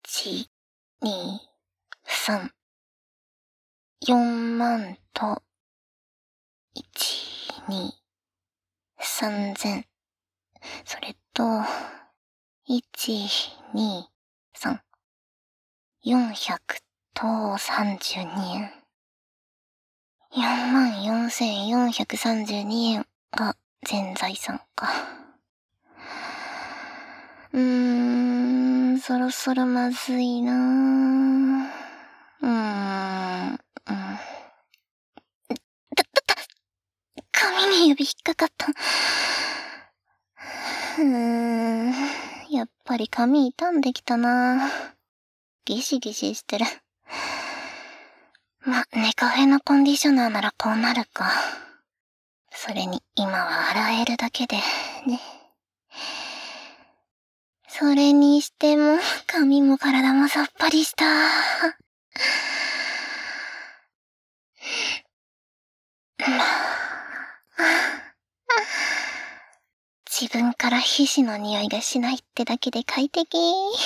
1、2、3、4万と、1、2、3000。それと、1、2、3、400と32円。44,432円が全財産か。そろそろまずいなぁ。髪に指引っかかった。やっぱり髪傷んできたな。ギシギシしてる。ネカフェのコンディショナーならこうなるか。それに今は洗えるだけで、ね。それにしても、髪も体もさっぱりした。自分から皮脂の匂いがしないってだけで快適。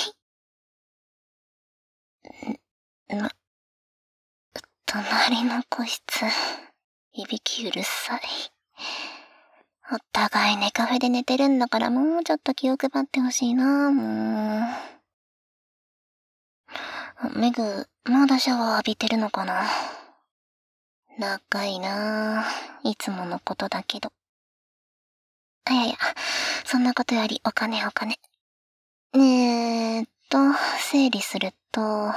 隣の個室、いびきうるさい。お互いネカフェで寝てるんだからもうちょっと気を配ってほしいな、もう。メグ、まだシャワー浴びてるのかな。長いなぁ。いつものことだけど。いやいや、そんなことよりお金。整理すると、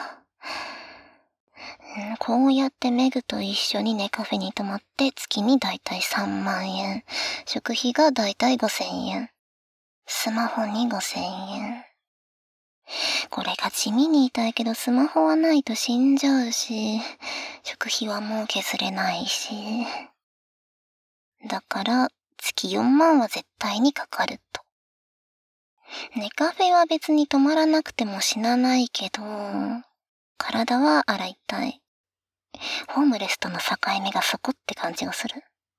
こうやってメグと一緒にネカフェに泊まって月にだいたい3万円。食費がだいたい5000円。スマホに5000円。これが地味に痛いけどスマホはないと死んじゃうし、食費はもう削れないし。だから月4万は絶対にかかると。ネカフェは別に泊まらなくても死なないけど、体は洗いたい。ホームレスとの境目がそこって感じがする。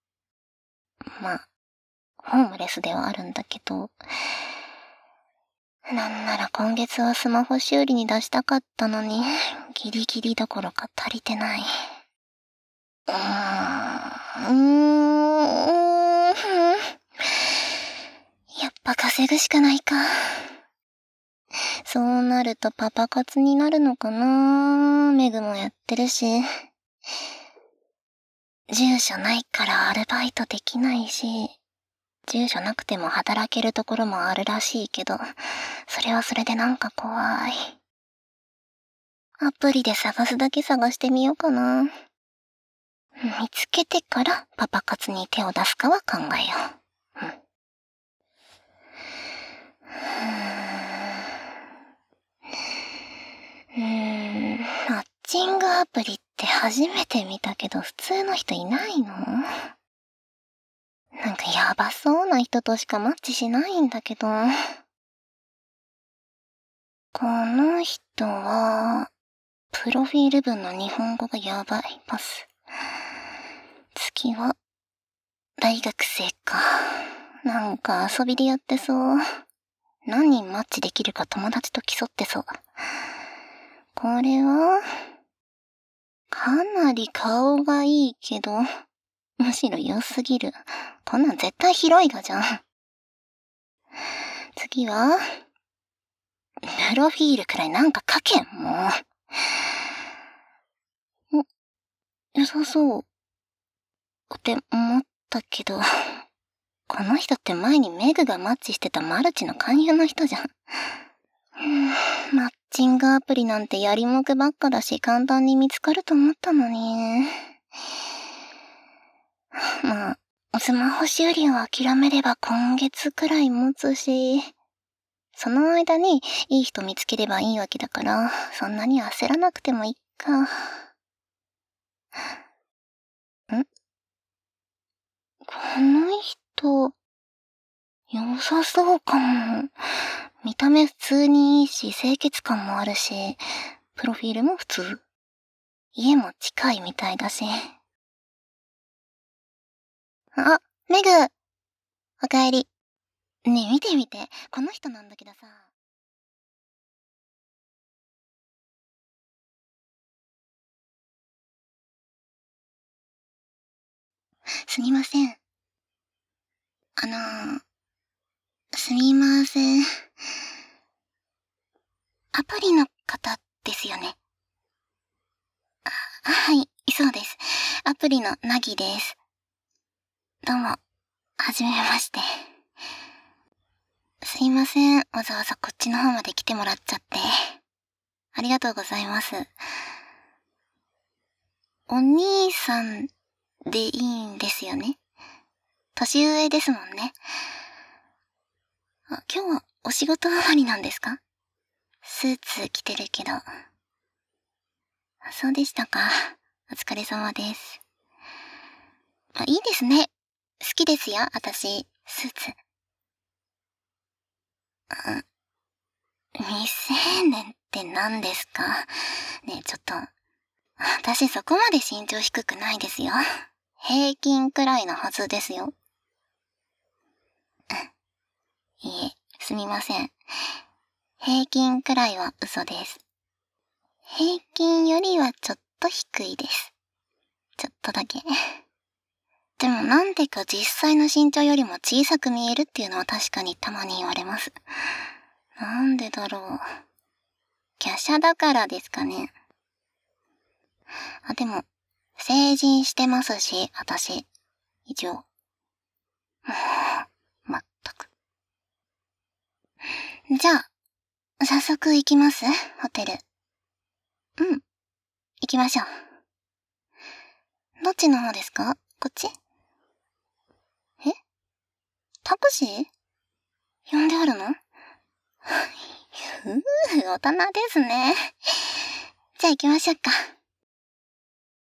ホームレスではあるんだけど、なんなら今月はスマホ修理に出したかったのに、ギリギリどころか足りてない。やっぱ稼ぐしかないか。そうなるとパパ活になるのかな。メグもやってるし。住所ないからアルバイトできないし、住所なくても働けるところもあるらしいけど、それはそれでなんか怖い。アプリで探すだけ探してみようかな。見つけてからパパ活に手を出すかは考えよう。マッチングアプリって初めて見たけど普通の人いないの？なんかやばそうな人としかマッチしないんだけど。この人は、プロフィール文の日本語がやばい。パス。次は、大学生か。なんか遊びでやってそう。何人マッチできるか友達と競ってそう。これは、かなり顔がいいけど、むしろ良すぎる。こんなん絶対広いがじゃん。次は、プロフィールくらいなんか書けん、もう。良さそう。って思ったけど、この人って前にメグがマッチしてたマルチの勧誘の人じゃん。マッチングアプリなんてやりもくばっかだし簡単に見つかると思ったのに。スマホ修理を諦めれば今月くらい持つし、その間にいい人見つければいいわけだから、そんなに焦らなくてもいいか。この人、良さそうかも。見た目普通にいいし、清潔感もあるし、プロフィールも普通。家も近いみたいだし。あ、メグ！おかえり。ねえ見て見て、この人なんだけどさ。 すみません。すみません。アプリの方ですよね。はい、そうです。アプリのなぎです。どうも、はじめまして。すいません。わざわざこっちの方まで来てもらっちゃって。ありがとうございます。お兄さんでいいんですよね。年上ですもんね。今日はお仕事終わりなんですか？スーツ着てるけど。そうでしたか。お疲れ様です。いいですね。好きですよ、私、スーツ。未成年って何ですか？ねえ、ちょっと。私そこまで身長低くないですよ。平均くらいのはずですよ。いえ、すみません。平均くらいは嘘です。平均よりはちょっと低いです。ちょっとだけ。でもなんでか実際の身長よりも小さく見えるっていうのは確かにたまに言われます。なんでだろう。華奢だからですかね。でも、成人してますし、私。一応。まったく。じゃあ、早速行きます？ホテル。行きましょう。どっちの方ですか？こっち？タクシー呼んであるの？大人ですね。じゃあ行きましょうか。